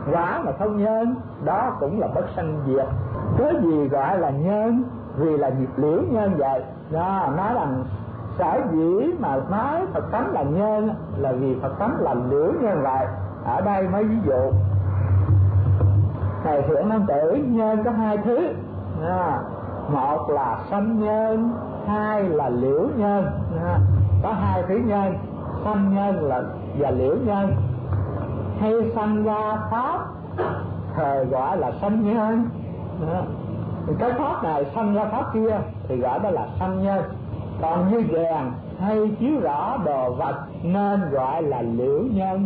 Quả mà không nhân, đó cũng là bất sanh diệt. Cái gì gọi là nhân? Vì là nghiệp liễu nhân vậy. Đó, nói rằng sở dĩ mà nói Phật tánh là nhân là vì Phật tánh là liễu nhân vậy. Ở đây mới ví dụ. Thầy Thiện Nam Tử, nhân có hai thứ. Một là sanh nhân, hai là liễu nhân. Có hai thứ nhân, sanh nhân và liễu nhân. Hay sanh ra pháp thời gọi là sanh nhân. Cái pháp này sanh ra pháp kia thì gọi đó là sanh nhân. Còn như đèn hay chiếu rõ đồ vật nên gọi là liễu nhân.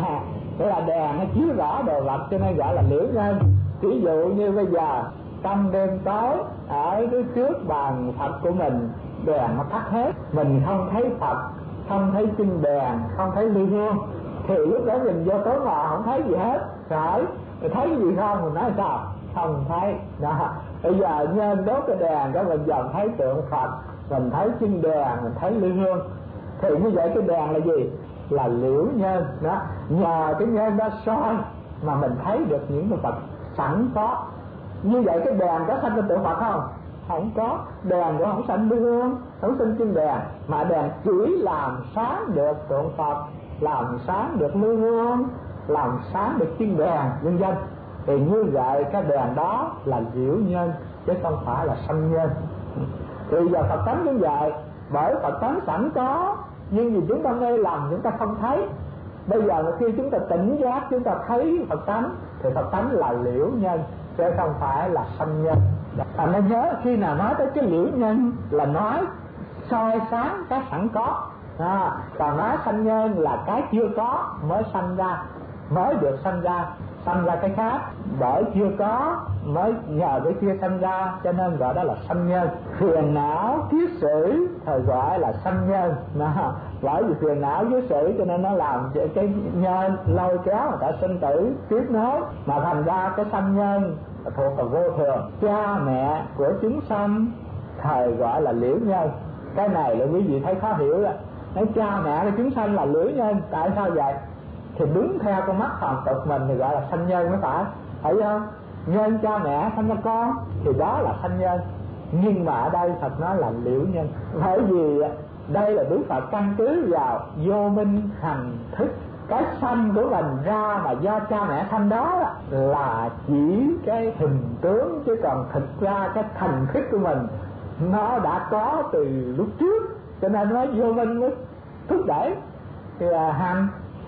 Tức là đèn nó chiếu rõ đồ vật cho nên gọi là liễu nhân. Ví dụ như bây giờ trong đêm tối ở trước bàn Phật của mình, đèn nó tắt hết, mình không thấy Phật, không thấy kinh đèn, không thấy ly hương, thì lúc đó mình vô tối mò không thấy gì hết. Phải, mình thấy cái gì không? Mình nói sao? Không thấy. Đó. Bây giờ nhân đốt cái đèn đó mình dần thấy tượng Phật, mình thấy kinh đèn, mình thấy ly hương. Thì như vậy cái đèn là gì? Là liễu nhân. Đó. Nhờ cái nhân đó soi mà mình thấy được những cái vật sẵn có. Như vậy cái đèn có sanh cái tượng Phật không? Không có. Đèn cũng không sanh ly hương, không sanh kinh đèn, mà đèn chỉ làm sáng được tượng Phật, làm sáng được ly hương, làm sáng được kinh đèn, vân vân. Thì như vậy cái đèn đó là liễu nhân chứ không phải là sanh nhân. Thì giờ Phật tánh như vậy, bởi Phật tánh sẵn có, nhưng vì chúng ta mê lầm chúng ta không thấy. Bây giờ khi chúng ta tỉnh giác, chúng ta thấy Phật tánh thì Phật tánh là liễu nhân chứ không phải là sanh nhân. Thành nên nhớ khi nào nói tới cái liễu nhân là nói soi sáng cái sẵn có. Còn nói sanh nhân là cái chưa có mới sanh ra, mới được sanh ra cái khác, bởi chưa có mới nhờ cái kia sanh ra, cho nên gọi đó là sanh nhân. Phiền não kiết sử thời gọi là sanh nhân. Bởi vì phiền não kiết sử cho nên nó làm cái nhân lôi kéo người ta sinh tử tiếp nối, mà thành ra cái sanh nhân thuộc vào vô thường. Cha mẹ của chúng sanh thời gọi là liễu nhân. Cái này là quý vị thấy khó hiểu đó. Nói cha mẹ của chúng sanh là liễu nhân, tại sao vậy? Thì đúng theo con mắt phàm tục mình thì gọi là sanh nhân mới phải, thấy không? Nhân cha mẹ sanh ra con thì đó là sanh nhân. Nhưng mà ở đây Phật nói là liễu nhân, bởi vì đây là Đức Phật căn cứ vào vô minh hành thức. Cái sanh của mình ra mà do cha mẹ sanh đó là chỉ cái hình tướng, chứ còn thực ra cái thành thức của mình nó đã có từ lúc trước, cho nên nó vô minh mới thúc đẩy thì hành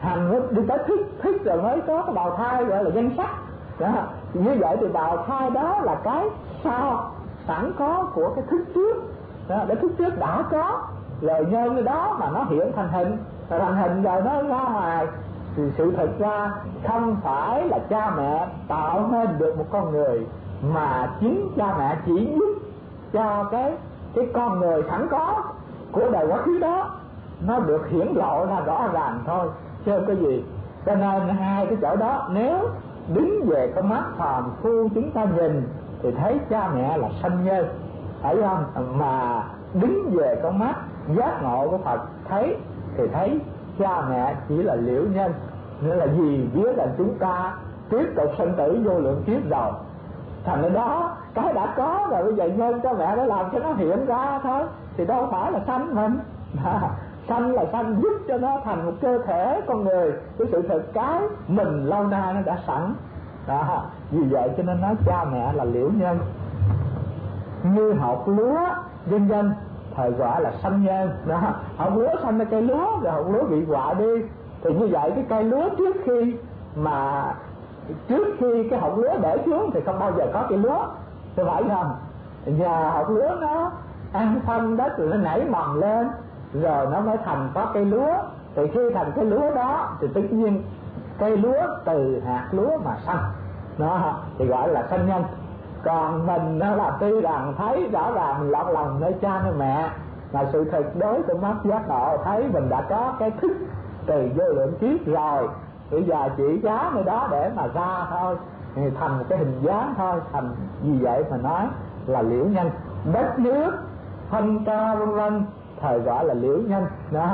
đi tới thức rồi mới có cái bào thai gọi là danh sắc. Đó. Như vậy thì bào thai đó là cái sau sẵn có của cái thức trước. Đó. Cái thức trước đã có lời nhân đó mà nó hiện thành hình, rồi thành hình rồi nó ra ngoài. Thì sự thật ra không phải là cha mẹ tạo nên được một con người, mà chính cha mẹ chỉ giúp cho cái con người sẵn có của đời quá khứ đó nó được hiển lộ ra rõ ràng thôi, chứ không có gì. Cho nên hai cái chỗ đó nếu đứng về con mắt phàm phu chúng ta nhìn thì thấy cha mẹ là sanh nhân, thấy không? Mà đứng về con mắt giác ngộ của Phật thấy thì thấy cha mẹ chỉ là liễu nhân. Nghĩa là gì? Biết là chúng ta tiếp tục sinh tử vô lượng kiếp rồi, thành ra đó cái đã có rồi, bây giờ nhân cha mẹ đã làm cho nó hiện ra thôi, thì đâu phải là sanh mình. Sanh là sanh giúp cho nó thành một cơ thể con người, cái sự thực cái mình lâu nay nó đã sẵn đó. Vì vậy cho nên nói cha mẹ là liễu nhân. Như hột lúa vân vân thời gọi là sanh nhân đó. Hột lúa sanh ra cây lúa, rồi hột lúa bị quạ đi, thì như vậy cái cây lúa trước khi cái hột lúa để xuống thì không bao giờ có cây lúa, thì phải không? Nhờ hột lúa nó ăn phân đất rồi nó nảy mầm lên, rồi nó mới thành có cây lúa. Thì khi thành cây lúa đó thì tự nhiên cây lúa từ hạt lúa mà sanh đó, thì gọi là sanh nhân. Còn mình nó là tuy rằng thấy rõ ràng mình lọt lòng nơi cha nơi mẹ, mà sự thực đối của mắt giác ngộ thấy mình đã có cái thức từ vô lượng kiếp rồi, bây giờ chỉ giá nơi đó để mà ra thôi, thì thành một cái hình dáng thôi. Thành vì vậy mà nói là liễu nhân. Đất nước phân ca vân vân thời gọi là liễu nhân đó.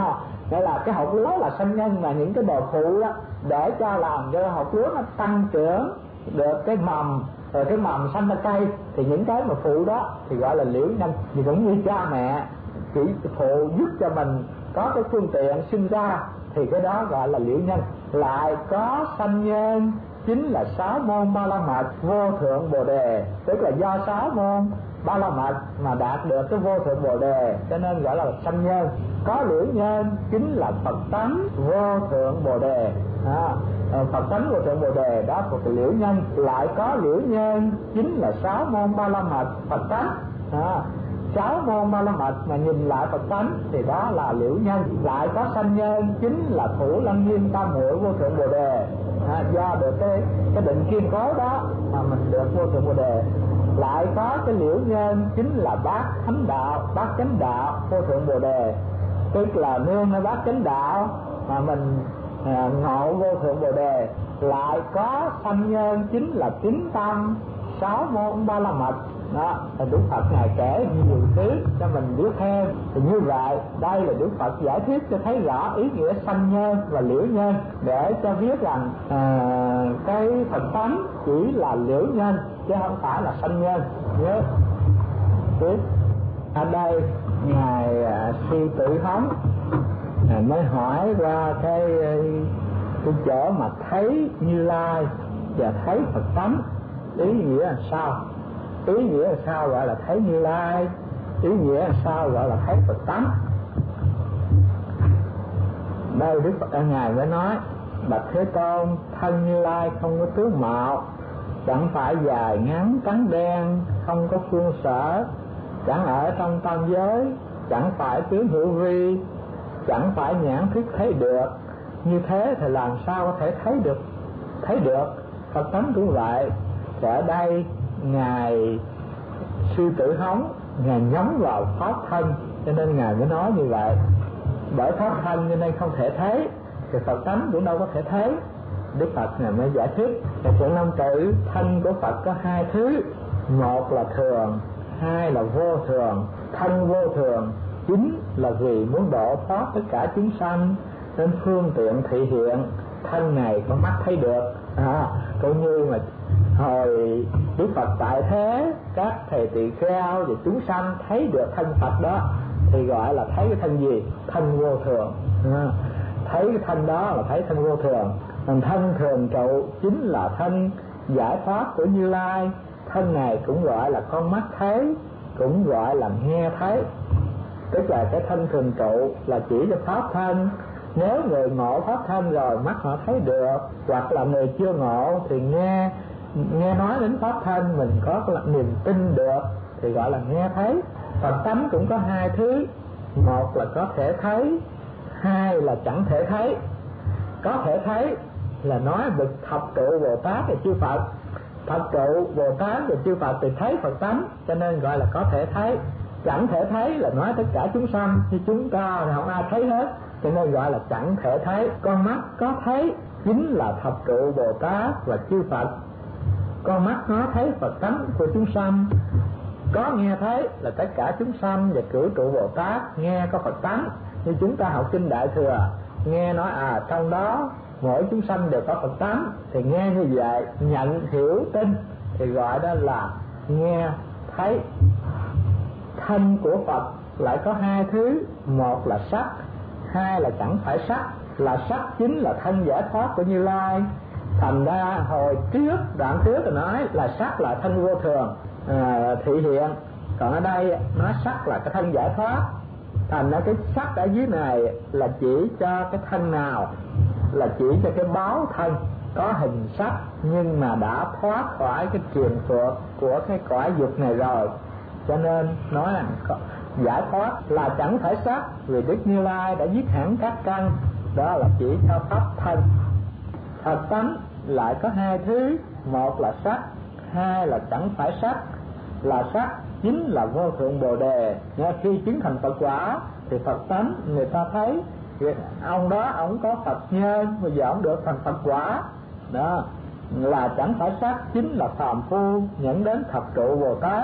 Nghĩa là cái hột lúa là sanh nhân, mà những cái đồ phụ đó để cho làm cho hột lúa nó tăng trưởng được cái mầm, rồi cái mầm sanh ra cây, thì những cái mà phụ đó thì gọi là liễu nhân. Thì cũng như cha mẹ chỉ phụ giúp cho mình có cái phương tiện sinh ra, thì cái đó gọi là liễu nhân. Lại có sanh nhân chính là 6 môn ba la mật vô thượng bồ đề, tức là do 6 môn ba la mật mà đạt được cái vô thượng bồ đề, cho nên gọi là sanh nhân. Có liễu nhân chính là Phật tánh vô thượng bồ đề. Phật tánh vô thượng bồ đề đó thuộc về liễu nhân. Lại có liễu nhân chính là 6 môn ba la mật Phật tánh. 6 môn ba la mật mà nhìn lại Phật tánh thì đó là liễu nhân. Lại có sanh nhân chính là Thủ Lăng Nghiêm Tam Muội vô thượng bồ đề. Do được cái định kiên cố đó mà mình được vô thượng bồ đề. Lại có cái liễu nhân chính là bát thánh đạo, bát chánh đạo vô thượng bồ đề, tức là nương ở bát chánh đạo mà mình ngộ vô thượng bồ đề. Lại có sanh nhân chính là tín tâm 6 môn ba la mật đó. Đức Phật ngài kể nhiều thứ cho mình biết thêm. Thì như vậy đây là Đức Phật giải thích cho thấy rõ ý nghĩa sanh nhân và liễu nhân, để cho biết rằng cái Phật tánh chỉ là liễu nhân chứ không phải là sanh nhân. Nhớ tiếp. Ở đây ngài Sư Tử Hống mới hỏi ra cái chỗ mà thấy Như Lai và thấy Phật tánh, ý nghĩa là sao? Ý nghĩa là sao gọi là thấy Như Lai? Ý nghĩa là sao gọi là thấy Phật tánh? Đây Đức Phật ngài mới nói: bạch Thế Tôn, thân Như Lai không có tướng mạo, chẳng phải dài ngắn trắng đen, không có phương sở, chẳng ở trong tam giới, chẳng phải tướng hữu vi, chẳng phải nhãn thức thấy được. Như thế thì làm sao có thể thấy được Phật tánh cũng vậy. Thì ở đây ngài Sư Tử Hống ngài nhắm vào pháp thân, cho nên ngài mới nói như vậy. Bởi pháp thân cho nên không thể thấy, thì Phật tánh cũng đâu có thể thấy. Đức Phật ngài mới giải thích. Trong năm tử thân của Phật có 2 thứ, một là thường, 2 là vô thường. Thân vô thường chính là vì muốn độ thoát tất cả chúng sanh, nên phương tiện thị hiện thân này có mắt thấy được. Cũng như mà hồi Đức Phật tại thế, các thầy tỳ kheo và chúng sanh thấy được thân Phật đó thì gọi là thấy cái thân gì? Thân vô thường. Thấy cái thân đó là thấy thân vô thường. Còn thân thường trụ chính là thân giải thoát của Như Lai. Thân này cũng gọi là con mắt thấy, cũng gọi là nghe thấy. Tức là cái thân thường trụ là chỉ cho pháp thân. Nếu người ngộ pháp thân rồi mắt họ thấy được, hoặc là người chưa ngộ thì nghe nói đến pháp thân mình có niềm tin được thì gọi là nghe thấy. Phật tánh cũng có 2 thứ, một là có thể thấy, 2 là chẳng thể thấy. Có thể thấy là nói bậc thập trụ Bồ Tát và chư Phật. Thập trụ Bồ Tát và chư Phật thì thấy Phật tánh, cho nên gọi là có thể thấy. Chẳng thể thấy là nói tất cả chúng sanh, như chúng ta thì không ai thấy hết, cho nên gọi là chẳng thể thấy. Con mắt có thấy chính là thập trụ Bồ Tát và chư Phật. Con mắt nó thấy Phật tánh của chúng sanh. Có nghe thấy là tất cả chúng sanh và cửu trụ Bồ Tát nghe có Phật tánh. Như chúng ta học kinh Đại Thừa, nghe nói trong đó mỗi chúng sanh đều có Phật tánh, thì nghe như vậy, nhận hiểu tin thì gọi đó là nghe thấy. Thân của Phật lại có 2 thứ, một là sắc, 2 là chẳng phải sắc. Là sắc chính là thân giải thoát của Như Lai. Thành ra hồi trước, đoạn trước thì nói là sắc là thân vô thường thị hiện. Còn ở đây nói sắc là cái thân giải thoát. Thành ra cái sắc ở dưới này là chỉ cho cái thân nào? Là chỉ cho cái báo thân có hình sắc, nhưng mà đã thoát khỏi cái truyền phược của cái cõi dục này rồi, cho nên nói là giải thoát là chẳng phải sắc. Vì Đức Như Lai đã dứt hẳn các căn, đó là chỉ cho pháp thân. Phật tánh lại có 2 thứ, một là sắc, 2 là chẳng phải sắc. Là sắc chính là vô thượng bồ đề. Khi chứng thành Phật quả thì Phật tánh người ta thấy ông đó ông có Phật nhân, bây giờ ông được thành Phật quả đó. Là chẳng phải sắc chính là phàm phu nhận đến thập trụ Bồ Tát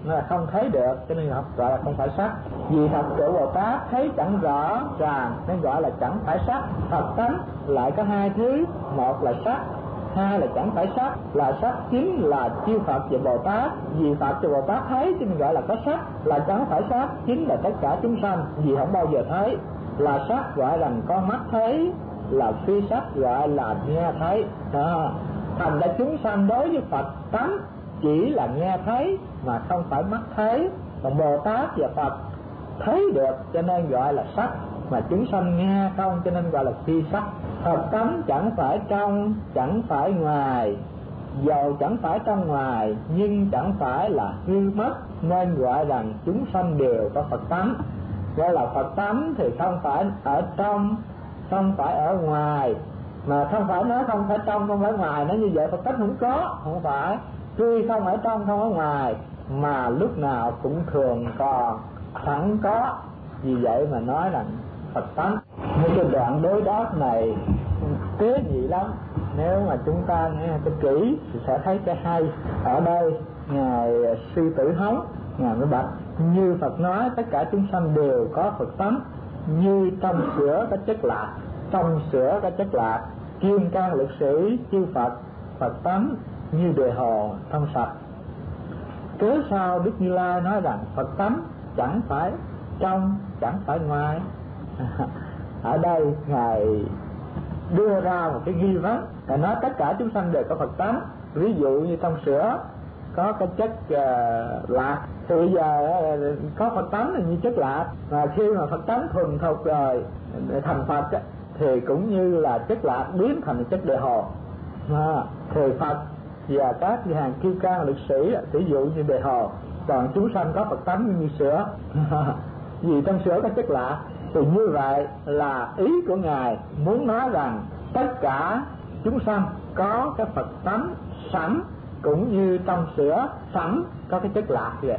nó là không thấy được, cho nên gọi là không phải sắc. Vì thật của Bồ Tát thấy chẳng rõ ràng nên gọi là chẳng phải sắc. Phật tánh lại có hai thứ, một là sắc, hai là chẳng phải sắc. Là sắc chính là chư Phật và Bồ Tát, vì Phật và Bồ Tát thấy cho nên gọi là có sắc. Là chẳng phải sắc chính là tất cả chúng sanh, vì không bao giờ thấy. Là sắc gọi là con mắt thấy, là phi sắc gọi là nghe thấy. Thành ra chúng sanh đối với Phật tánh chỉ là nghe thấy mà không phải mắt thấy. Còn Bồ Tát và Phật thấy được cho nên gọi là sắc, mà chúng sanh nghe không cho nên gọi là phi sắc. Phật tánh chẳng phải trong, chẳng phải ngoài, dầu chẳng phải trong ngoài nhưng chẳng phải là hư mất, nên gọi rằng chúng sanh đều có Phật tánh. Gọi là Phật tánh thì không phải ở trong, không phải ở ngoài. Mà không phải nói không phải trong không phải ngoài, nó như vậy Phật tánh không có, không phải. Tuy không ở trong không ở ngoài mà lúc nào cũng thường còn sẵn có. Vì vậy mà nói rằng Phật tánh. Những cái đoạn đối đáp này tế nhị lắm, nếu mà chúng ta nghe cho kỹ thì sẽ thấy cái hay. Ở đây ngài Sư Tử Hống ngài mới bạch: như Phật nói tất cả chúng sanh đều có Phật tánh, như trong sữa có chất lạc, trong sữa có chất lạc. Kim Cang Lực Sĩ chư Phật Phật tánh như đề hồ trong sạch. Cớ sao Đức Như Lai nói rằng Phật tánh chẳng phải trong, chẳng phải ngoài? Ở đây ngài đưa ra một cái nghi vấn, ngài nói tất cả chúng sanh đều có Phật tánh. Ví dụ như trong sữa có cái chất lạc, thì bây giờ có Phật tánh là như chất lạc, và khi mà Phật tánh thuần thục rồi thành Phật thì cũng như là chất lạc biến thành chất đề hồ. Thì Phật và các hàng Kim Cang Lực Sĩ sử dụng như đề hồ, còn chúng sanh có Phật tánh như sữa. Vì trong sữa có chất lạc. Thì như vậy là ý của ngài muốn nói rằng tất cả chúng sanh có cái Phật tánh sẵn, cũng như trong sữa sẵn có cái chất lạc vậy.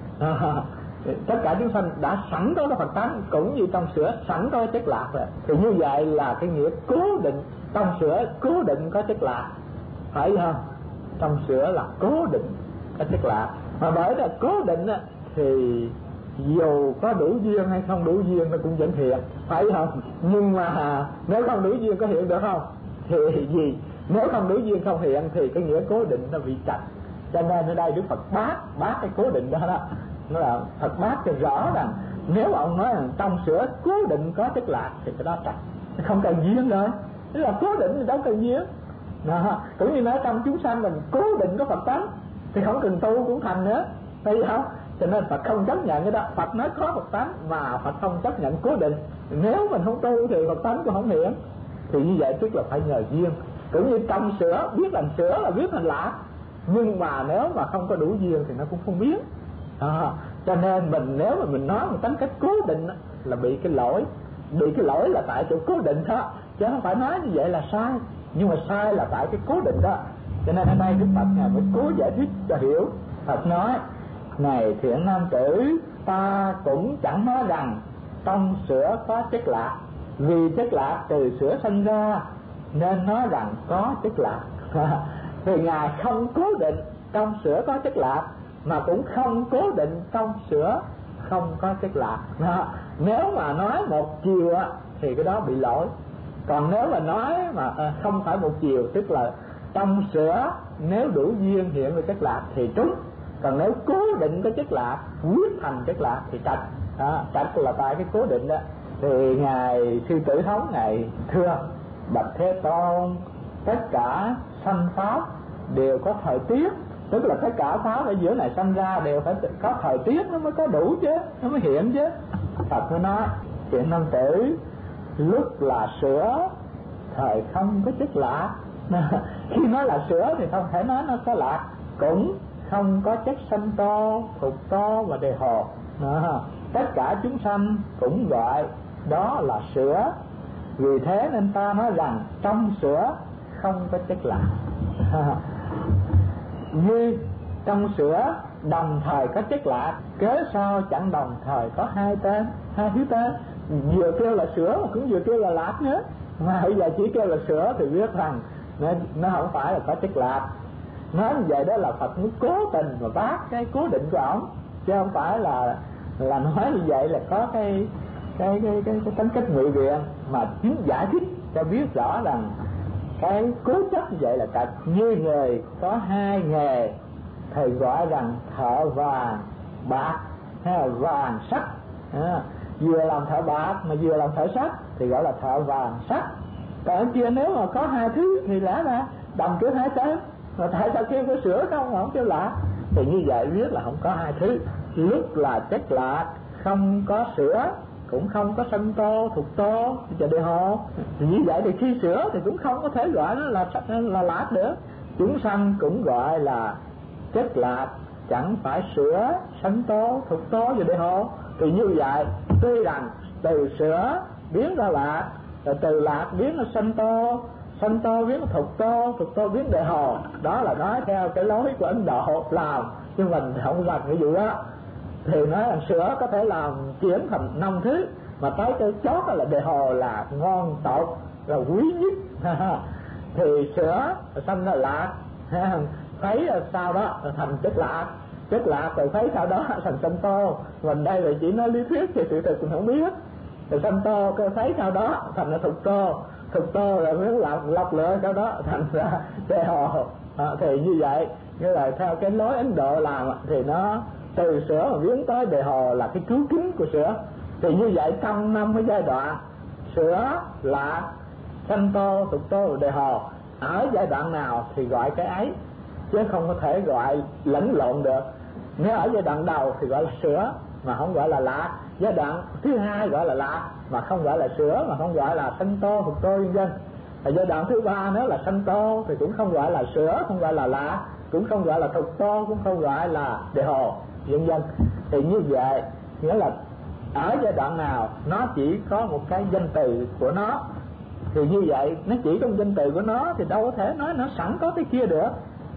Tất cả chúng sanh đã sẵn có cái Phật tánh, cũng như trong sữa sẵn có cái chất lạc rồi. Thì như vậy là cái nghĩa cố định, trong sữa cố định có chất lạc, phải không? Trong sữa là cố định có chất lạc. Mà bởi là cố định thì dù có đủ duyên hay không đủ duyên nó cũng vẫn hiện, phải không? Nhưng mà nếu không đủ duyên có hiện được không? Thì gì? Nếu không đủ duyên không hiện thì cái nghĩa cố định nó bị chặt. Cho nên ở đây Đức Phật bác cái cố định đó đó. Nó là Phật bác cho rõ rằng nếu ông nói rằng trong sữa cố định có chất lạc thì cái đó chặt, không cần duyên rồi. Tức là cố định thì đâu cần duyên. Cũng như nói trong chúng sanh mình cố định có Phật tánh thì không cần tu cũng thành nữa, thấy không? Cho nên Phật không chấp nhận cái đó. Phật nói có Phật tánh mà Phật không chấp nhận cố định. Nếu mình không tu thì Phật tánh cũng không hiện. Thì như vậy tức là phải nhờ duyên. Cũng như trong sữa biết thành sữa là biết thành lạc, nhưng mà nếu mà không có đủ duyên thì nó cũng không biết. Cho nên mình nếu mà mình nói một tính cách cố định là bị cái lỗi. Bị cái lỗi là tại chỗ cố định đó, chứ không phải nói như vậy là sai. Nhưng mà sai là tại cái cố định đó. Cho nên ở đây Đức Phật ngài mới cố giải thích cho hiểu. Phật nói: này thiện nam tử, ta cũng chẳng nói rằng trong sữa có chất lạc, vì chất lạc từ sữa sinh ra nên nói rằng có chất lạc. Thì ngài không cố định trong sữa có chất lạc, mà cũng không cố định trong sữa không có chất lạc. Nếu mà nói một chiều thì cái đó bị lỗi. Còn nếu mà nói mà không phải một chiều, tức là trong sữa nếu đủ duyên hiện về chất lạc thì trúng. Còn nếu cố định có chất lạc, quyết thành chất lạc thì trạch. Trạch là tại cái cố định đó. Thì ngài Sư Tử Hống ngài thưa: bạch Thế Tôn, tất cả sanh pháp đều có thời tiết. Tức là tất cả pháp ở giữa này sanh ra đều phải có thời tiết nó mới có đủ chứ, nó mới hiện chứ. Phật mới nói: thiện nam tử, lúc là sữa thời không có chất lạc. Khi nói là sữa thì không thể nói nó có lạc, cũng không có chất sanh tô, thục tô và đề hồ. Tất cả chúng sanh cũng gọi đó là sữa. Vì thế nên ta nói rằng trong sữa không có chất lạc. Như trong sữa đồng thời có chất lạc, cớ sao chẳng đồng thời có hai tên, hai thứ tên. Vừa kêu là sữa mà cũng vừa kêu là lạc nữa. Mà bây giờ chỉ kêu là sữa thì biết rằng nó không phải là có chất lạc. Nói như vậy đó là Phật muốn cố tình mà bác cái cố định của ổng, chứ không phải là nói như vậy là có cái tính cách ngụy biện, mà chính giải thích cho biết rõ rằng cái cố chấp như vậy là thật. Như người có hai nghề, thầy gọi rằng thợ vàng bạc hay là vàng sắt, vừa làm thợ bạc mà vừa làm thợ sắt thì gọi là thợ vàng sắt. Còn kia nếu mà có hai thứ thì lẽ ra đồng kiểu hai tên, mà tại sao kêu có sữa không kêu lạ? Thì như vậy biết là không có hai thứ. Lúc là chất lạc không có sữa, cũng không có sanh tô, thuộc tô, chờ đề hồ. Thì như vậy thì khi sữa thì cũng không có thể gọi nó là lạc nữa. Chúng sanh cũng gọi là chất lạc, chẳng phải sữa, sanh tô, thuộc tô và đề hồ. Thì như vậy tuy rằng từ sữa biến ra lạc, rồi từ lạc biến ra sanh tô biến thuộc tô biến đề hồ. Đó là nói theo cái lối của Ấn Độ làm, chứ mình không gặp cái vụ đó. Thì nói là sữa có thể làm chuyển thành 5 thứ, mà tới cái chót là đề hồ là ngon tột, là quý nhất. Thì sữa sanh ra lạc, thấy sau đó thành chất lạc rồi thấy sau đó thành sanh tô. Mình đây là chỉ nói lý thuyết thì sự thực mình không biết. Rồi sanh tô thấy sau đó thành ra thuộc tô rồi mới lọc lựa sau đó thành ra đề hồ. Thì như vậy, như là theo cái lối Ấn Độ làm thì nó từ sữa mà biến tới đề hồ là cái cứu kính của sữa. Thì như vậy trong 5 cái giai đoạn sữa, lạc, sanh tô, thuộc tô, đề hồ, ở giai đoạn nào thì gọi cái ấy, chứ không có thể gọi lẫn lộn được. Nếu ở giai đoạn đầu thì gọi là sữa mà không gọi là lạc, giai đoạn thứ hai gọi là lạc mà không gọi là sữa, mà không gọi là sanh tô, thuộc tô vân vân. Giai đoạn thứ ba nếu là sanh tô thì cũng không gọi là sữa, không gọi là lạc, cũng không gọi là thuộc tô, cũng không gọi là đề hồ vân vân. Thì như vậy nghĩa là ở giai đoạn nào nó chỉ có một cái danh từ của nó, thì như vậy nó chỉ có một danh từ của nó thì đâu có thể nói nó sẵn có cái kia được.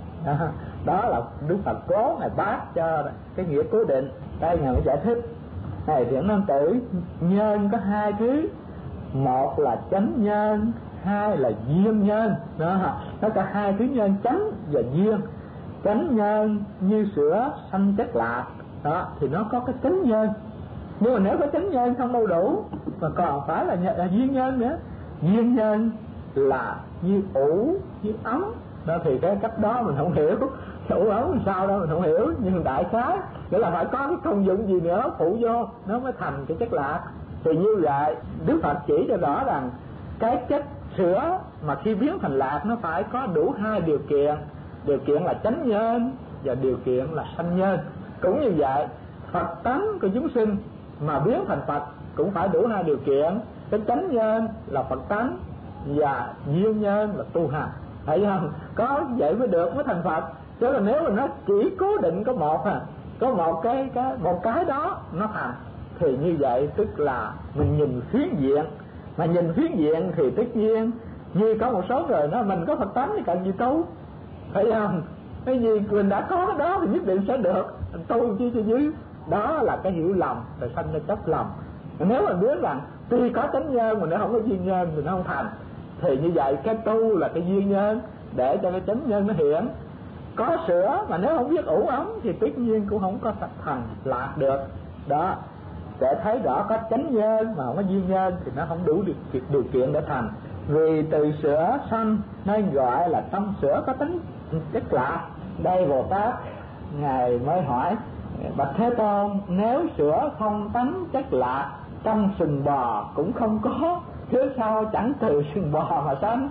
Đó là Đức Phật cố Ngài bác cho cái nghĩa cố định. Đây Ngài mới giải thích này: Thiện nam tử, nhân có hai thứ, một là chánh nhân, hai là duyên nhân. Đó, nó có hai thứ nhân, chánh và duyên. Chánh nhân như sữa sanh chất lạc, đó thì nó có cái chánh nhân. Nhưng mà nếu có chánh nhân không đâu đủ, mà còn phải là duyên nhân nữa. Duyên nhân là như ủ, như ấm. Đó thì cái cách đó mình không hiểu, ủ ấm sao đó mình không hiểu, nhưng đại khái nghĩa là phải có cái công dụng gì nữa phụ vô nó mới thành cái chất lạc. Thì như vậy Đức Phật chỉ cho rõ rằng cái chất sữa mà khi biến thành lạc nó phải có đủ hai điều kiện. Điều kiện là chánh nhân và điều kiện là sanh nhân. Cũng như vậy Phật tánh của chúng sinh mà biến thành Phật cũng phải đủ hai điều kiện. Cái chánh nhân là Phật tánh và duyên nhân là tu hành. Thấy không? Có vậy mới được, mới thành Phật. Chứ là nếu mà nó chỉ cố định có một cái đó nó thành, thì như vậy tức là mình nhìn phiến diện. Mà nhìn phiến diện thì tất nhiên như có một số người nói mình có Phật tánh thì cần gì tu, thấy không? Cái gì mình đã có cái đó thì nhất định sẽ được, tu chi cho dưới. Đó là cái hiểu lầm, rồi sanh ra chấp lầm. Nếu mình biết rằng tuy có chánh nhân mà nếu không có duyên nhân thì nó không thành, thì như vậy cái tu là cái duyên nhân để cho cái chánh nhân nó hiện. Có sữa mà nếu không biết ủ ấm thì tất nhiên cũng không có thành lạc được. Đó, để thấy rõ có chánh nhân mà không có duyên nhân thì nó không đủ điều kiện để thành. Vì từ sữa sanh nên gọi là trong sữa có tính chất lạc. Đây Bồ Tát Ngài mới hỏi: Bạch Thế Tôn, nếu sữa không tánh chất lạc, trong sừng bò cũng không có, chứ sao chẳng từ sừng bò mà sanh?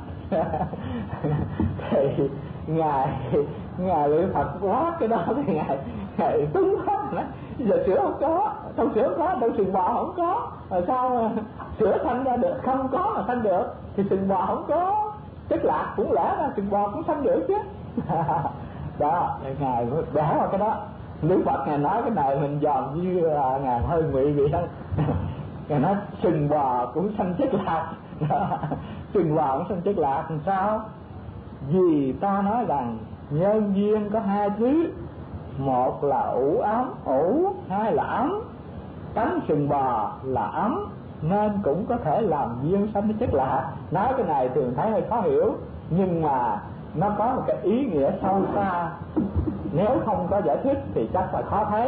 Thì Ngài bị Phật quá cái đó thì Ngài túng hết nữa. Giờ sữa không có, trong sữa có, trong sừng bò không có, rồi sao sữa sanh ra được? Không có mà sanh được thì sừng bò không có chất lạc, cũng lẽ ra sừng bò cũng sanh được chứ. Đó, Ngài mới đá vào cái đó. Đức Phật Ngài nói cái này mình dòm như là Ngài hơi ngụy vậy đó. Ngài nói sừng bò cũng sanh chất lạc. Sừng bò cũng sanh chất lạc làm sao? Vì ta nói rằng nhân duyên có hai thứ, một là ủ ấm, hai là ấm. Tánh sừng bò là ấm nên cũng có thể làm duyên sanh chất lạc. Nói cái này thường thấy hơi khó hiểu, nhưng mà nó có một cái ý nghĩa sâu xa, nếu không có giải thích thì chắc là khó thấy.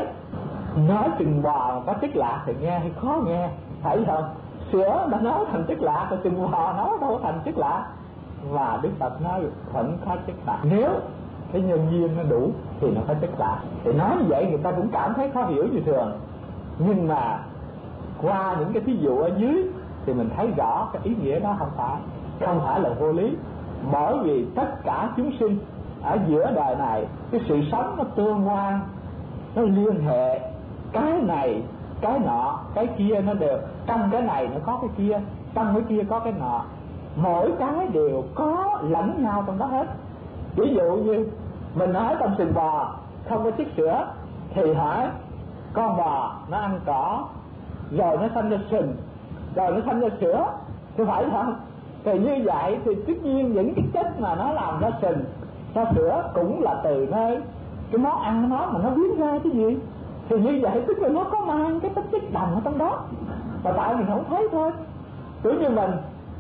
Nói sừng bò có chất lạ thì nghe hay khó nghe, phải không? Sữa đã nói thành chất lạ, còn sừng bò nói đâu có thành chất lạ. Và Đức Phật nói vẫn có chất lạ, nếu cái nhân duyên nó đủ thì nó có chất lạ. Thì nói như vậy người ta cũng cảm thấy khó hiểu như thường, nhưng mà qua những cái thí dụ ở dưới thì mình thấy rõ cái ý nghĩa đó không phải là vô lý. Bởi vì tất cả chúng sinh ở giữa đời này, cái sự sống nó tương quan, nó liên hệ, cái này cái nọ, cái kia nó đều, trong cái này nó có cái kia, trong cái kia có cái nọ, mỗi cái đều có lẫn nhau trong đó hết. Ví dụ như mình nói trong sừng bò không có chất sữa thì hỏi con bò nó ăn cỏ rồi nó sanh ra sừng, rồi nó sanh ra sữa, thì phải không? Thì như vậy thì tất nhiên những cái chất mà nó làm ra sừng ra sữa cũng là từ nơi cái món ăn nó mà nó biến ra cái gì. Thì như vậy tức là nó có mang cái chất đồng ở trong đó, mà tại mình không thấy thôi. Cứ như mình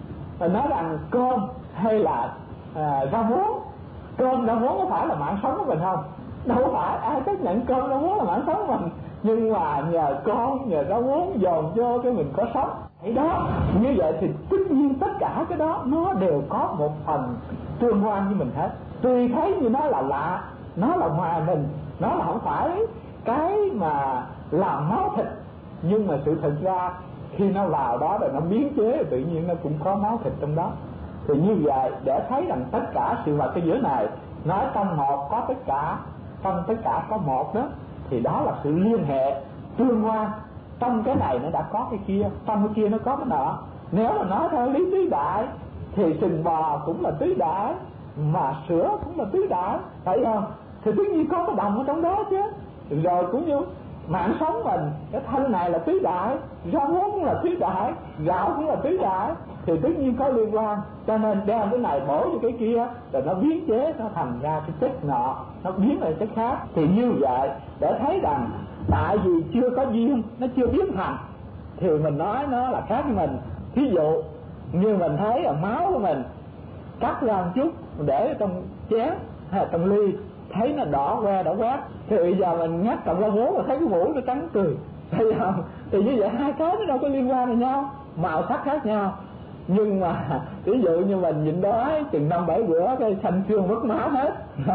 nói rằng cơm hay là rau muống, cơm rau muống có phải là mạng sống của mình không? Đâu phải, ai chấp nhận cơm rau muống là mạng sống của mình, nhưng mà nhờ con, nhờ rau muống dồn vô cái mình có sống. Thế đó, như vậy thì tất nhiên tất cả cái đó nó đều có một phần tương quan với mình hết. Tuy thấy như nó là lạ, nó là ngoài mình, nó là không phải cái mà làm máu thịt, nhưng mà sự thật ra khi nó vào đó rồi nó biến chế, tự nhiên nó cũng có máu thịt trong đó. Thì như vậy để thấy rằng tất cả sự vật ở giữa này, nói trong một có tất cả, trong tất cả có một đó, thì đó là sự liên hệ tương quan. Trong cái này nó đã có cái kia, trong cái kia nó có cái nọ. Nếu mà nói theo lý tứ đại thì sừng bò cũng là tứ đại, mà sữa cũng là tứ đại, phải không? Thì tất nhiên có cái đồng ở trong đó chứ. Rồi cũng như mạng sống mình, cái thân này là tứ đại, rau muống cũng là tứ đại, gạo cũng là tứ đại, thì tất nhiên có liên quan. Cho nên đem cái này bổ cho cái kia, rồi nó biến chế, nó thành ra cái chất nọ, nó biến lại chất khác. Thì như vậy để thấy rằng tại vì chưa có duyên, nó chưa biến thành, thì mình nói nó là khác với mình. Thí dụ như mình thấy là máu của mình cắt ra một chút để trong chén hay là trong ly, thấy nó đỏ que đỏ quét, thì bây giờ mình nhắc cầm rau muống và thấy cái muỗng nó trắng cười, thấy không? Thì như vậy hai cái nó đâu có liên quan với nhau, màu sắc khác nhau. Nhưng mà ví dụ như mình nhịn đói chừng 5-7 bữa cái xanh xương mất máu hết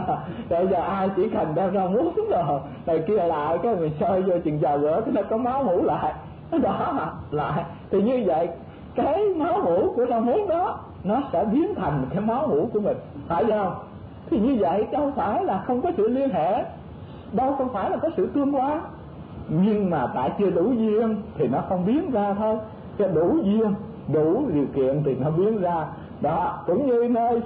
bây giờ ai chỉ cần đem rau muống rồi kia lại cái mình sôi vô chừng vài bữa cái nó có máu mủ lại, nó đỏ lại. Thì như vậy cái máu mủ của rau muống đó nó sẽ biến thành cái máu mủ của mình, phải không? Thì như vậy đâu phải là không có sự liên hệ, đâu không phải là có sự tương quan, nhưng mà tại chưa đủ duyên thì nó không biến ra thôi. Cho đủ duyên, đủ điều kiện thì nó biến ra. Đó, cũng như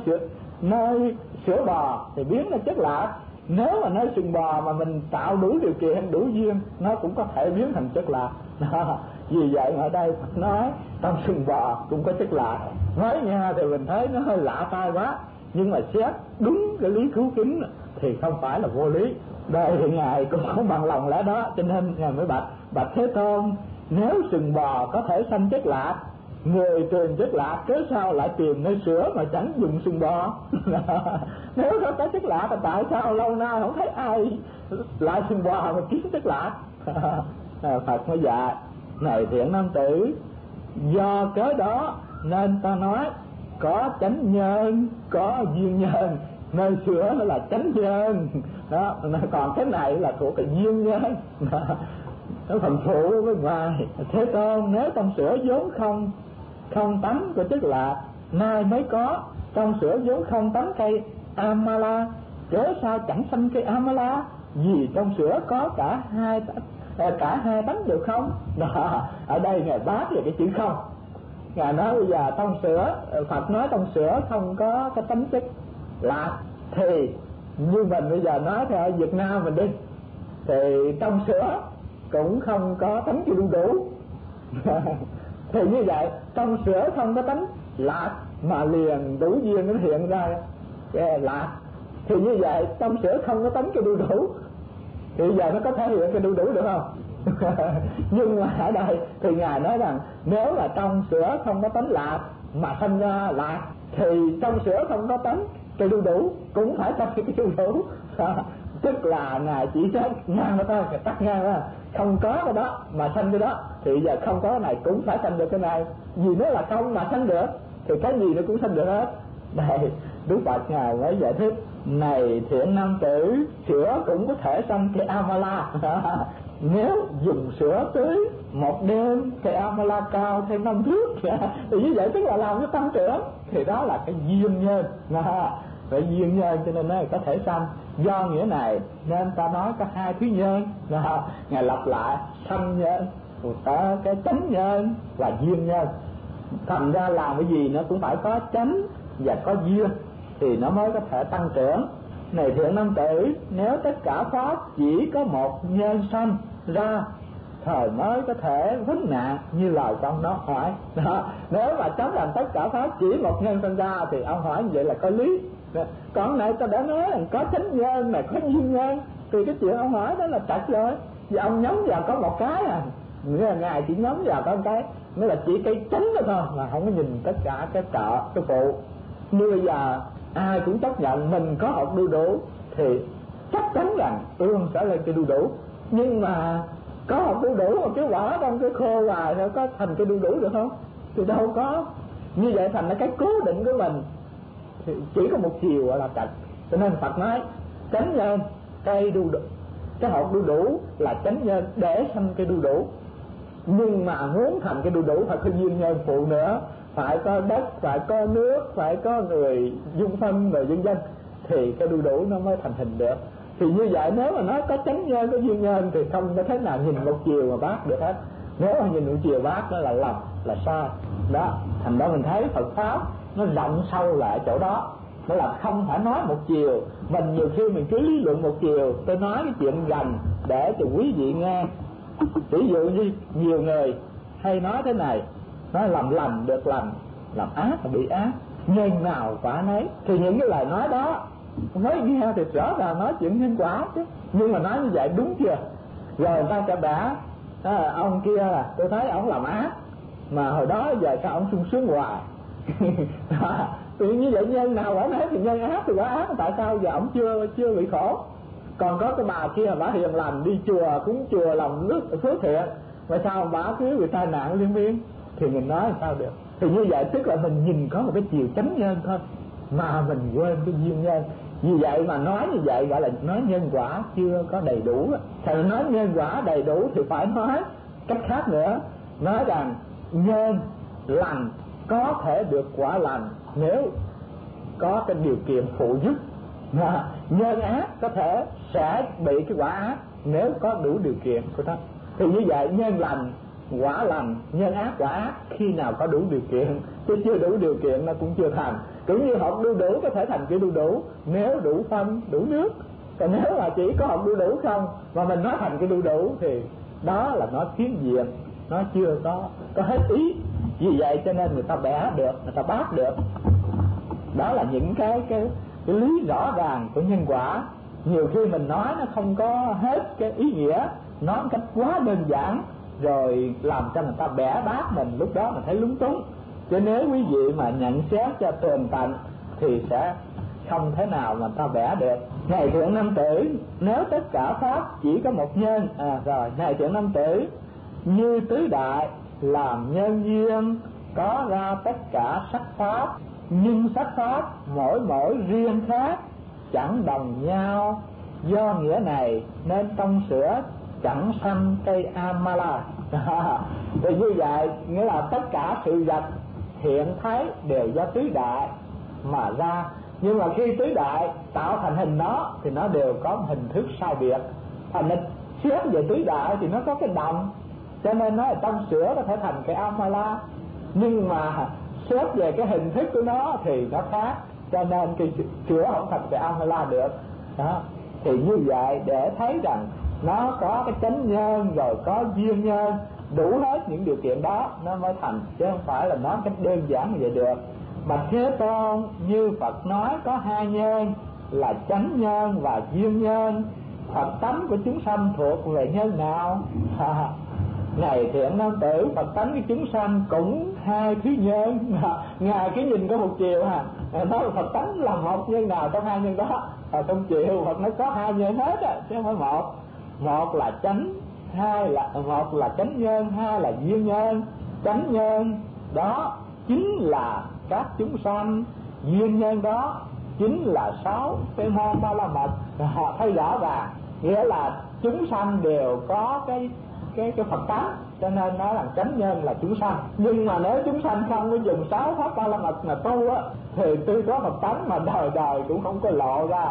nơi sữa bò thì biến ra chất lạ. Nếu mà nơi sừng bò mà mình tạo đủ điều kiện, đủ duyên, nó cũng có thể biến thành chất lạ. Đó, vì vậy ở đây Phật nói trong sừng bò cũng có chất lạ. Nói nha thì mình thấy nó hơi lạ tai quá, nhưng mà xét đúng cái lý cứu kính thì không phải là vô lý. Đây thì Ngài cũng không bằng lòng lẽ đó, cho nên Ngài mới bạch Thế Tôn, nếu sừng bò có thể sanh chất lạ, người truyền chất lạ cớ sao lại tìm nơi sữa mà chẳng dùng sừng bò? Nếu có chất lạ thì tại sao lâu nay không thấy ai lại sừng bò mà kiếm chất lạ? Phật mới dạy, này thiện nam tử, do cớ đó nên ta nói có chánh nhân, có duyên nhân. Nơi sữa nó là chánh nhân đó, còn cái này là thuộc về duyên nhân. Nó phần phụ với ngoài. Thế Tôn, nếu trong sữa vốn không tánh của chất lạ, nay mới có, trong sữa vốn không tánh cây amala, cớ sao chẳng sanh cây amala? Vì trong sữa có cả hai tánh được không? Đó, ở đây Ngài bác về cái chữ không. Ngài nói bây giờ trong sữa, Phật nói trong sữa không có cái tánh chất lạ, thì như mình bây giờ nói theo Việt Nam mình đi, thì trong sữa cũng không có tánh chưa đu đủ. Thì như vậy trong sữa không có tánh lạc mà liền đủ duyên nó hiện ra cái lạc, thì như vậy trong sữa không có tánh cái đu đủ, thì giờ nó có thể hiện cái đu đủ được không? Nhưng mà ở đây thì Ngài nói rằng nếu là trong sữa không có tánh lạc mà sanh ra lạc, thì trong sữa không có tánh cây đu đủ, cũng phải sanh cái đu đủ. Tức là Ngài chỉ nói ngang đó thôi, tắt ngang đó, không có cái đó mà sanh cái đó, thì giờ không có cái này cũng phải sanh được cái này, vì nó là không mà sanh được thì cái gì nó cũng sanh được hết. Đây Đức Phật Ngài mới giải thích: này thiện nam tử, sữa cũng có thể sanh cây Amala. Nếu dùng sữa tưới một đêm, cây Amala cao thêm 5 thước thì như vậy tức là làm cho tăng trưởng, thì đó là cái duyên nhân. Vậy duyên nhân cho nên nó có thể sanh. Do nghĩa này nên ta nói có hai thứ nhân. Ngài lặp lại sanh nhân, có cái chánh nhân và duyên nhân. Thành ra làm cái gì nó cũng phải có chánh và có duyên thì nó mới có thể tăng trưởng. Này thiện nam tử, nếu tất cả pháp chỉ có một nhân sanh ra thời mới có thể vấn nạn như lời con nó hỏi. Nếu mà chấp rằng tất cả pháp chỉ một nhân sanh ra thì ông hỏi như vậy là có lý. Còn này ta đã nói là có chánh nhân này, có duyên nhân, thì cái chuyện ông hỏi đó là trật rồi. Vì ông nhắm vào có một cái nghĩa là Ngài chỉ nhắm vào có một cái, nghĩa là chỉ cái chánh đó thôi, mà không có nhìn tất cả cái trợ, cái phụ. Như bây giờ ai cũng chấp nhận mình có hột đu đủ thì chắc chắn rằng ương sẽ lên cái đu đủ. Nhưng mà có hột đu đủ mà cái vỏ trong cái khô hoài nó có thành cái đu đủ được không? Thì đâu có. Như vậy thành là cái cố định của mình thì chỉ có một chiều gọi là trật. Cho nên Phật nói chánh nhân cây đu đủ, cái hột đu đủ là chánh nhân để sanh cây đu đủ. Nhưng mà muốn thành cái đu đủ phải có duyên nhân phụ nữa, phải có đất, phải có nước, phải có người dung phân rồi vân vân thì cái đu đủ nó mới thành hình được. Thì như vậy nếu mà nói có chánh nhân, có duyên nhân thì không có thế nào nhìn một chiều mà bác được hết. Nếu mà nhìn một chiều bác đó là lầm, là sai đó. Thành đó mình thấy Phật pháp nó rộng sâu lại chỗ đó, nó là không phải nói một chiều. Mình nhiều khi mình cứ lý luận một chiều. Tôi nói cái chuyện gần để cho quý vị nghe. Ví dụ như nhiều người hay nói thế này, nói làm lành được lành, làm ác là bị ác, nhân nào quả nấy. Thì những cái lời nói đó mới nghe thì rõ ràng nói chuyện nhân quả chứ. Nhưng mà nói như vậy đúng chưa? Rồi người ta sẽ bẻ ông kia là tôi thấy ông làm ác, mà hồi đó giờ sao ông sung sướng hoài. Thì như vậy nhân nào quả nấy, thì nhân ác thì quả ác, tại sao giờ ông chưa bị khổ? Còn có cái bà kia bà hiền lành, đi chùa cúng chùa làm nước phước thiện, mà sao bà cứ bị tai nạn liên miên? Thì mình nói sao được? Thì như vậy tức là mình nhìn có một cái chiều chánh nhân thôi, mà mình quên cái duyên nhân. Vì vậy mà nói như vậy gọi là nói nhân quả chưa có đầy đủ. Thì nói nhân quả đầy đủ thì phải nói cách khác nữa, nói rằng nhân lành có thể được quả lành nếu có cái điều kiện phụ giúp, mà nhân ác có thể sẽ bị cái quả ác nếu có đủ điều kiện của nó. Thì như vậy nhân lành quả lành, nhân ác quả ác khi nào có đủ điều kiện, chứ chưa đủ điều kiện nó cũng chưa thành. Cũng như hột đu đủ có thể thành cái đu đủ nếu đủ phân, đủ nước. Còn nếu mà chỉ có hột đu đủ không mà mình nói thành cái đu đủ thì đó là nó phiến diện, nó chưa có hết ý. Vì vậy cho nên người ta bẻ được, người ta bác được. Đó là những cái lý rõ ràng của nhân quả. Nhiều khi mình nói nó không có hết cái ý nghĩa, nói một cách quá đơn giản rồi làm cho người ta bẻ bác mình, lúc đó mình thấy lúng túng. Chứ nếu quý vị mà nhận xét cho tường tận thì sẽ không thể nào mà ta bẻ được. Này thiện nam tử, nếu tất cả pháp chỉ có một nhân, rồi này thiện nam tử, như tứ đại làm nhân duyên có ra tất cả sắc pháp, nhưng sắc pháp mỗi riêng khác, chẳng đồng nhau. Do nghĩa này nên tông sửa chẳng sanh cây Amala. Thì như vậy nghĩa là tất cả sự vật hiện thấy đều do tứ đại mà ra. Nhưng mà khi tứ đại tạo thành hình nó thì nó đều có hình thức sai biệt. Thành nên xét về tứ đại thì nó có cái đồng, cho nên nó là tông sửa có thể thành cái Amala. Nhưng mà xét về cái hình thức của nó thì nó khác, cho nên cái sửa không thành cái Amala được đó. Thì như vậy để thấy rằng nó có cái chánh nhân rồi có duyên nhân, đủ hết những điều kiện đó nó mới thành, chứ không phải là nói cách đơn giản như vậy được. Mà Thế Tôn như Phật nói có hai nhân là chánh nhân và duyên nhân. Phật tánh của chúng sanh thuộc về nhân nào? Này thiện nam tử, Phật tánh với chúng sanh cũng hai thứ nhân. Ngài cứ nhìn có một chiều ha, nói Phật tánh là một nhân nào trong hai nhân đó, trong chiều Phật nó có hai nhân hết á, chứ không phải một. Một là chánh, một là chánh nhân, hai là duyên nhân. Chánh nhân đó chính là các chúng sanh, duyên nhân đó chính là 6 cái môn ba la mật. Họ thấy rõ ràng, nghĩa là chúng sanh đều có cái Phật tánh, cho nên nói là chánh nhân là chúng sanh. Nhưng mà nếu chúng sanh không có dùng 6 pháp ba la mật mà tu á, thì tuy có Phật tánh mà đời đời cũng không có lộ ra.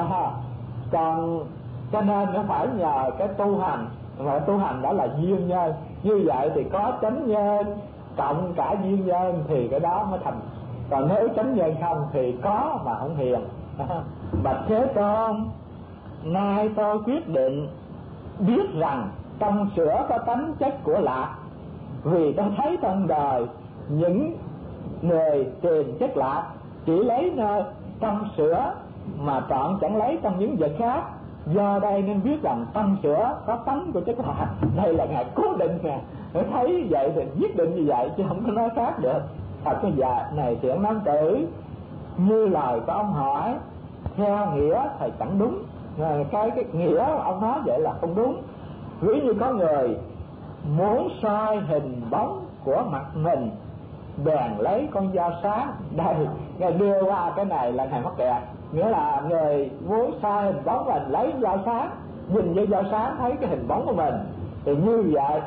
Còn cho nên nó phải nhờ cái tu hành, mà tu hành đó là duyên nhân. Như vậy thì có chánh nhân cộng cả duyên nhân thì cái đó mới thành. Còn nếu chánh nhân không thì có mà không hiền. Bạch Thế Tôn, nay tôi quyết định biết rằng trong sữa có tánh chất của lạc, vì tôi thấy trong đời những người tìm chất lạc chỉ lấy nơi trong sữa mà chọn chẳng lấy trong những vật khác. Do đây nên biết rằng trong sữa có tánh của chất lạc. Đây là Ngài cố định nè, thấy vậy thì quyết định như vậy chứ không có nói khác được. Thật cái dạ này thiện nam tử, như lời của ông hỏi theo nghĩa thì chẳng đúng. Cái nghĩa ông nói vậy là không đúng. Ví như có người muốn soi hình bóng của mặt mình, bèn lấy con dao sáng. Đây, Ngài đưa qua cái này là Ngài mắc kẹt. Nghĩa là người muốn soi hình bóng mình, lấy dao sáng, nhìn vô dao sáng thấy cái hình bóng của mình, thì như vậy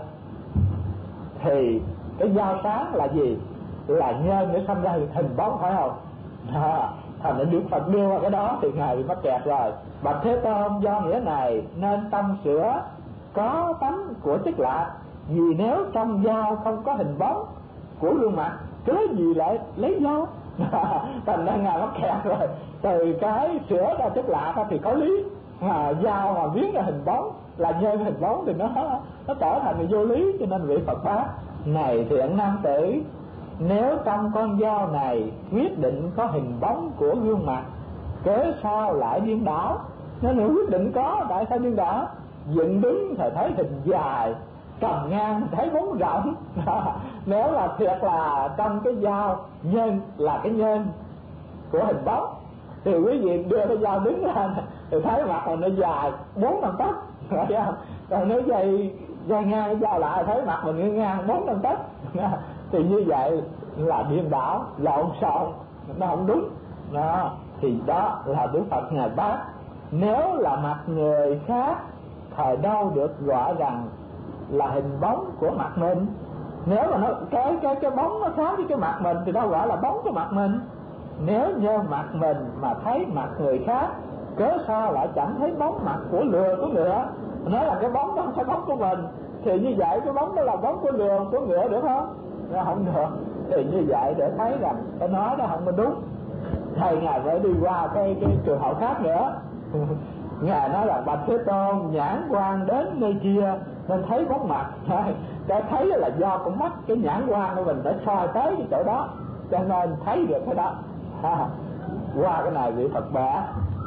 thì cái dao sáng là gì? Là nhân để xâm ra hình bóng, phải không? Thành ra Đức Phật đưa qua cái đó thì Ngài bị mắc kẹt rồi. Bạch Thế Tôn, do nghĩa này nên tâm sữa có tánh của chất lạ. Vì nếu trong dao không có hình bóng của gương mặt, cớ gì lại lấy dao? Thành ra Ngài mắc kẹt rồi. Từ cái sữa ra chất lạ thì có lý, mà dao mà biến ra hình bóng là nhân hình bóng thì nó trở thành người vô lý. Cho nên vị Phật bác, này thiện nam tử, nếu trong con dao này quyết định có hình bóng của gương mặt, cớ sao lại điên đảo? Nếu quyết định có, tại sao điên đảo? Dựng đứng thì thấy hình dài, cầm ngang thấy bóng rộng. Nếu là thiệt là trong cái dao nhân là cái nhân của hình bóng, thì quý vị đưa cái dao đứng lên thì thấy mặt mình nó dài 4-5 tấc. Còn nếu dây ngang cái dao lại thấy mặt mình ngang 4-5 tấc, thì như vậy là điên đảo, lộn xộn, nó không đúng. Đó, thì đó là Đức Phật Ngài bác. Nếu là mặt người khác thời đâu được gọi rằng là hình bóng của mặt mình. Nếu mà nó cái bóng nó khác với cái mặt mình thì đâu gọi là bóng của mặt mình. Nếu như mặt mình mà thấy mặt người khác, cớ sao lại chẳng thấy bóng mặt của lừa của ngựa? Nói là cái bóng đó không phải bóng của mình, thì như vậy cái bóng đó là bóng của lừa của ngựa được không? Nó không được. Thì như vậy để thấy rằng cái nói đó không có đúng. Thầy Ngài phải đi qua cái trường hợp khác nữa. Ngài nói là bạch Thế Tôn, nhãn quan đến nơi kia nên thấy bóng mặt. Cái thấy là do con mắt, cái nhãn quan của mình đã soi tới cái chỗ đó, cho nên thấy được cái đó. Qua cái này vị Phật bảo,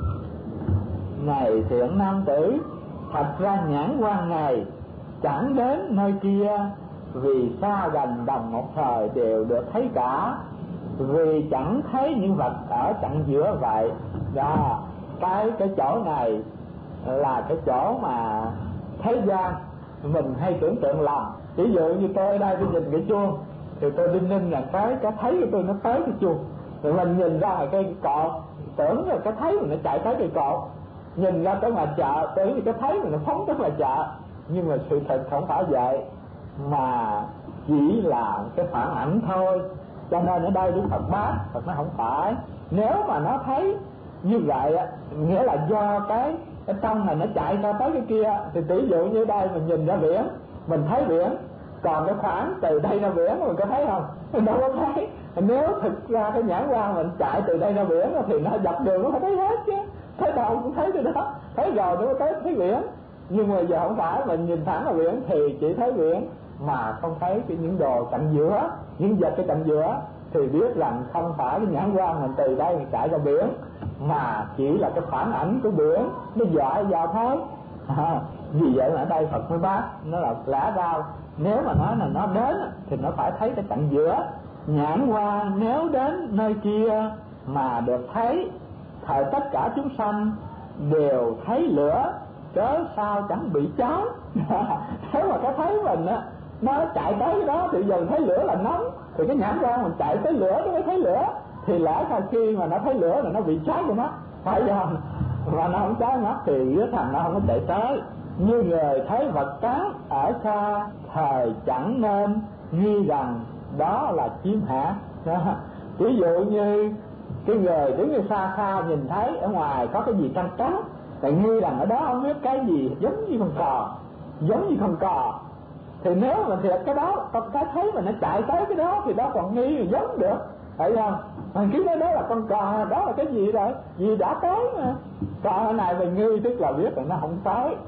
này thiện nam tử, thật ra nhãn quan này chẳng đến nơi kia, vì xa gần đồng một thời đều được thấy cả, vì chẳng thấy những vật ở chặng giữa vậy. Đó, cái chỗ này là cái chỗ mà thế gian mình hay tưởng tượng lầm. Ví dụ như tôi ở đây tôi nhìn cái chuông thì tôi đinh ninh là cái thấy của tôi nó tới cái chuông, rồi mình nhìn ra là cái cột, tưởng là cái thấy mình nó chạy tới cái cột, nhìn ra tới ngoài chợ tưởng là cái thấy mình nó phóng tới ngoài chợ. Nhưng mà sự thật không phải vậy, mà chỉ là cái phản ảnh thôi. Cho nên ở đây Đức Phật bác, Phật nó không phải. Nếu mà nó thấy như vậy á, nghĩa là do cái trong này nó chạy ra tới cái kia, thì tỷ dụ như đây mình nhìn ra biển, mình thấy biển, còn cái khoảng từ đây ra biển mình có thấy không? Mình đâu có thấy. Nếu thực ra cái nhãn quan mình chạy từ đây ra biển thì nó dọc đường nó phải thấy hết chứ, thấy đâu cũng thấy cái đó, thấy rồi nó mới thấy biển. Nhưng mà giờ không phải, mình nhìn thẳng vào biển thì chỉ thấy biển mà không thấy những đồ cạnh giữa, những vật cái cạnh giữa, thì biết rằng không phải cái nhãn quan mình từ đây mình chạy ra biển, mà chỉ là cái phản ảnh của biển nó dọi vào thôi. Vì vậy ở đây Phật mới bác nó là lẽ ra nếu mà nói là nó đến thì nó phải thấy cái cạnh giữa. Nhãn quan nếu đến nơi kia mà được thấy, thời tất cả chúng sanh đều thấy lửa, cớ sao chẳng bị cháy. Thế mà cái thấy mình á, nó chạy tới cái đó thì giờ thấy lửa là nóng, thì cái nhãn quan mình chạy tới lửa nó mới thấy lửa, thì lẽ ra khi mà nó thấy lửa là nó bị cháy của nó, phải không? Mà nó không cháy mắt thì cái thằng nó không có chạy tới. Như người thấy vật cắn ở xa, thời chẳng nên nghi rằng đó là chim hạ. Ví dụ như cái người đứng như xa xa nhìn thấy ở ngoài có cái gì cắn cắn, tại nghi rằng ở đó không biết cái gì, giống như con cò, giống như con cò. Thì nếu mà thiệt cái đó, con cái thấy mà nó chạy tới cái đó thì đó còn nghi thì giống được, thấy không? Mình cứ nói đó là con cò, đó là cái gì rồi, gì đã tới mà. Cò này mình nghi tức là biết là nó không tới.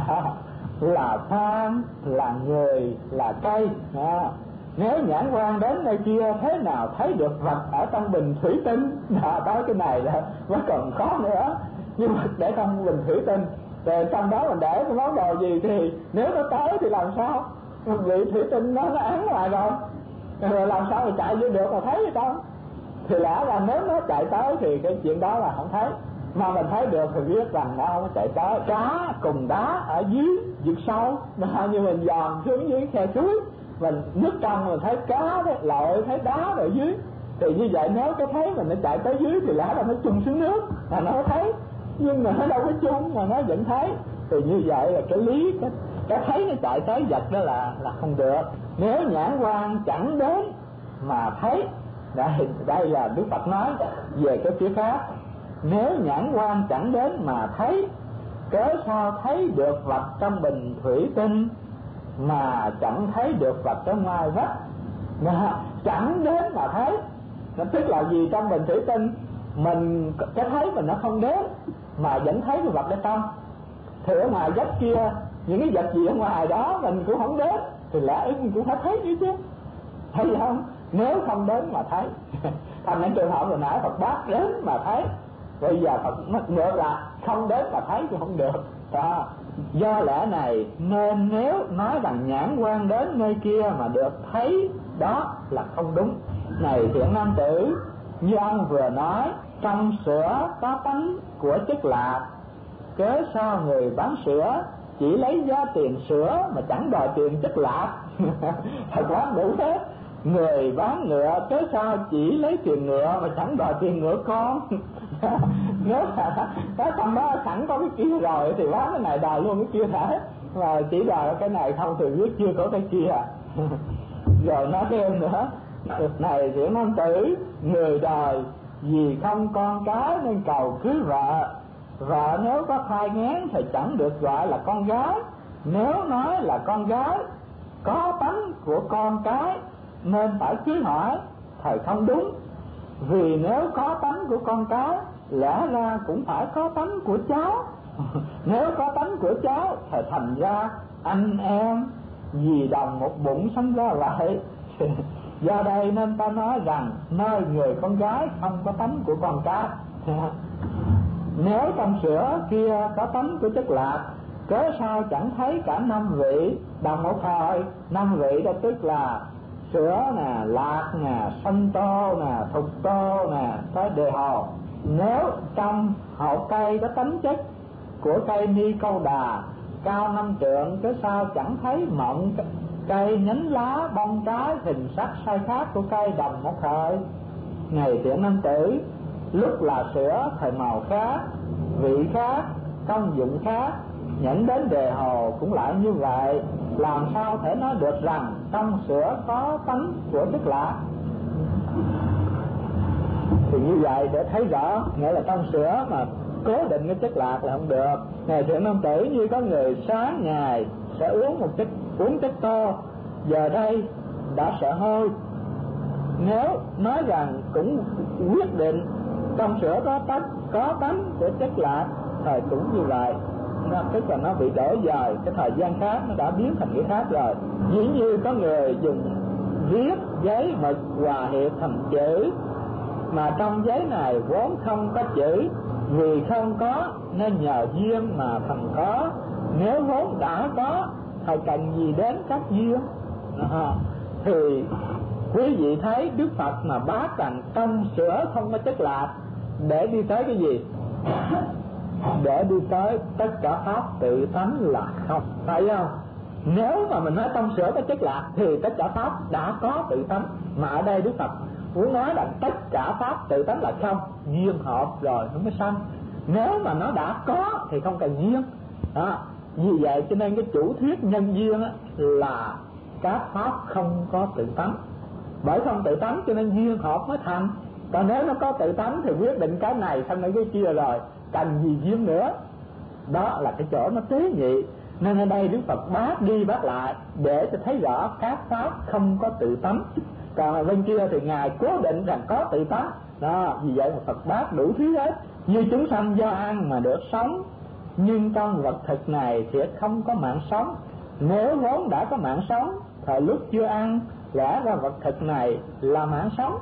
Là than, là người, là cây. Nếu nhãn quan đến nơi kia thế nào thấy được vật ở trong bình thủy tinh. Tới cái này là vẫn còn khó nữa. Nhưng mà để trong bình thủy tinh, rồi trong đó mình để cái món đồ gì thì nếu nó tới thì làm sao? Vị thủy tinh nó án ngoài rồi làm sao mà chạy vô được mà thấy gì đâu. Thì lẽ là nếu nó chạy tới thì cái chuyện đó là không thấy, mà mình thấy được thì biết rằng nó không có chạy tới. Cá cùng đá ở dưới vực sâu, như mình dòm xuống dưới khe suối, mình nước trong mình thấy cá đấy, lội thấy đá ở dưới, thì như vậy nếu cái thấy mình nó chạy tới dưới thì lẽ là nó chung xuống nước là nó thấy, nhưng mà nó đâu có chung mà nó vẫn thấy. Thì như vậy là cái lý cái thấy nó chạy tới vật đó là không được. Nếu nhãn quan chẳng đến mà thấy, đây là Đức Phật nói về cái phía khác. Nếu nhãn quan chẳng đến mà thấy, cớ sao thấy được vật trong bình thủy tinh mà chẳng thấy được vật trong ngoài vách. Chẳng đến mà thấy, tức là gì? Trong bình thủy tinh mình cái thấy mình nó không đến mà vẫn thấy cái vật ở trong, thì ở ngoài vách kia những cái vật gì ở ngoài đó mình cũng không đến, thì lẽ ứng mình cũng phải thấy như chứ, thấy không? Nếu không đến mà thấy. Thành những trường hợp hồi nãy Phật bác đến mà thấy, bây giờ Phật ngược là không đến mà thấy thì không được. Do lẽ này nên nếu nói rằng nhãn quan đến nơi kia mà được thấy, đó là không đúng. Này thiện nam tử, như ông vừa nói, trong sữa có tánh của chất lạc, cớ sao người bán sữa chỉ lấy giá tiền sữa mà chẳng đòi tiền chất lạc. Thật quá đủ thế. Người bán ngựa cớ sao chỉ lấy tiền ngựa mà chẳng đòi tiền ngựa con. Nếu là cái trong đó sẵn có cái kia rồi thì bán cái này đòi luôn cái kia thể, mà chỉ đòi cái này không thì biết chưa có cái kia. Rồi nói thêm nữa, này thiện nam tử, người đời vì không con cái nên cầu cưới vợ. Vợ nếu có thai nghén thì chẳng được gọi là con gái. Nếu nói là con gái có tánh của con cái nên phải cưới hỏi, thời không đúng. Vì nếu có tánh của con cái, lẽ ra cũng phải có tánh của cháu. Nếu có tánh của cháu thì thành ra anh em vì đồng một bụng sinh ra vậy. Do đây nên ta nói rằng nơi người con gái không có tánh của con cái. Nếu trong sữa kia có tánh của chất lạc, cớ sao chẳng thấy cả 5 vị đồng một thời. 5 vị đó tức là sữa nè, lạc nè, sanh tô nè, thục tô nè, tới đề hồ. Nếu trong hậu cây có tánh chất của cây ni câu đà cao 5 trượng, cớ sao chẳng thấy mọng cây nhánh lá bông trái hình sắc sai khác của cây đồng một thời. Này thiện nam tử, lúc là sữa thời màu khác, vị khác, công dụng khác, nhẫn đến đề hồ cũng lại như vậy. Làm sao thể nói được rằng trong sữa có tánh của chất lạc? Thì như vậy để thấy rõ, nghĩa là trong sữa mà cố định cái chất lạc là không được. Này thiện nam tử, như có người sáng ngày sẽ uống chất tô, giờ đây đã sợ hôi. Nếu nói rằng cũng quyết định trong sữa có tánh của chất lạc, thời cũng như vậy. Tức là nó bị đổi dời, cái thời gian khác nó đã biến thành cái khác rồi. Dĩ như có người dùng viết giấy mực hòa hiệp thành chữ, mà trong giấy này vốn không có chữ, vì không có nên nhờ duyên mà thành có. Nếu vốn đã có thì cần gì đến các duyên? Thì quý vị thấy Đức Phật mà bác rằng trong sữa không có chất lạc để đi tới cái gì? Để đi tới tất cả pháp tự tánh là không, phải không? Nếu mà mình nói trong sữa có chất lạc thì tất cả pháp đã có tự tánh. Mà ở đây Đức Phật muốn nói là tất cả pháp tự tánh là không, duyên hợp rồi nó mới sanh. Nếu mà nó đã có thì không cần duyên. Vì vậy cho nên cái chủ thuyết nhân duyên là các pháp không có tự tánh. Bởi không tự tánh cho nên duyên hợp mới thành. Còn nếu nó có tự tánh thì quyết định cái này xong rồi cái kia rồi, cần gì duyên nữa. Đó là cái chỗ nó tế nhị. Nên ở đây Đức Phật bác đi bác lại để cho thấy rõ các pháp không có tự tánh. Còn ở bên kia thì Ngài cố định rằng có tự tánh. Đó, vì vậy mà Phật bác đủ thứ hết. Như chúng sanh do ăn mà được sống, nhưng trong vật thực này thì không có mạng sống. Nếu vốn đã có mạng sống, thời lúc chưa ăn, lẽ ra vật thực này là mạng sống.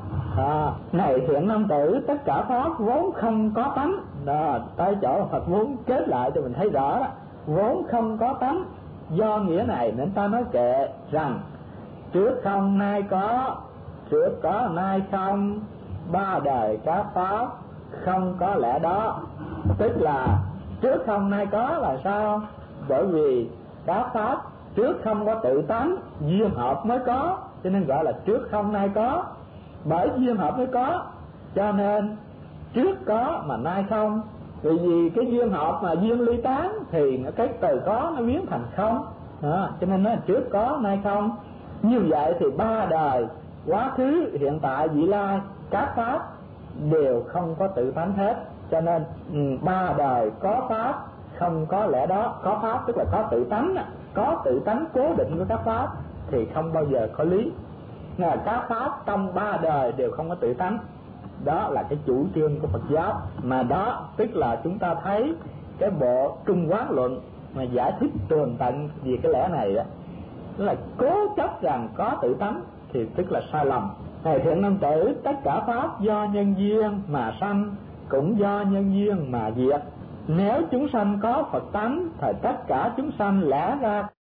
Này thiện nam tử, tất cả pháp vốn không có tánh. Đó, tới chỗ Phật muốn kết lại cho mình thấy rõ đó. Vốn không có tánh. Do nghĩa này nên ta nói kệ rằng trước không nay có, trước có nay không, ba đời các pháp không có lẽ đó. Tức là trước không nay có là sao? Bởi vì các pháp trước không có tự tánh, duyên hợp mới có, cho nên gọi là trước không nay có. Bởi duyên hợp mới có, cho nên trước có mà nay không. Vì cái duyên hợp mà duyên ly tán thì cái từ có nó biến thành không. Cho nên nó trước có nay không. Như vậy thì ba đời, quá khứ, hiện tại, vị lai, các pháp đều không có tự tánh hết. Cho nên ba đời có pháp không có lẽ đó. Có pháp tức là có tự tánh, có tự tánh cố định của các pháp thì không bao giờ có lý. Các pháp trong ba đời đều không có tự tánh. Đó là cái chủ trương của Phật giáo. Mà đó tức là chúng ta thấy cái bộ Trung Quán Luận mà giải thích tường tận về cái lẽ này đó, tức là cố chấp rằng có tự tánh thì tức là sai lầm. Này thiện nam tử, tất cả pháp do nhân duyên mà sanh, cũng do nhân duyên mà diệt. Nếu chúng sanh có Phật tánh thì tất cả chúng sanh lẽ ra